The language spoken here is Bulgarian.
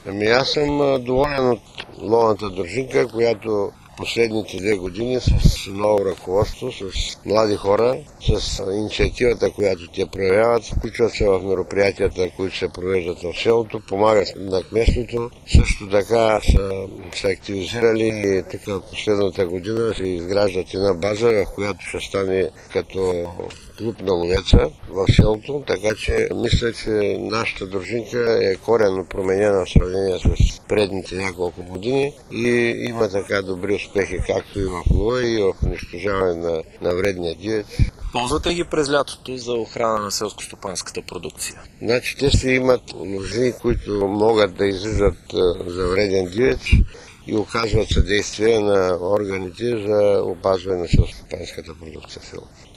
Аз съм доволен от ловната дружинка, която последните 2 години с ново ръководство, с млади хора, с инициативата, която те проявяват, включват се в мероприятията, които се провеждат в селото, помагат на кметството. Също така са се активизирали и тук последната година се изграждат една база, в която ще стане като клуб на ловеца в селото, така че мисля, че нашата дружинка е коренно променена в сравнение с предните няколко години и има така добри успехи, както и в лова, и в унищожаване на вредния дивеч. Ползвате ги през лятото за охрана на селскостопанската продукция? Значи те си имат ложи, които могат да излизат за вреден дивеч и оказват съдействие на органите за опазване на селскостопанската продукция в селото.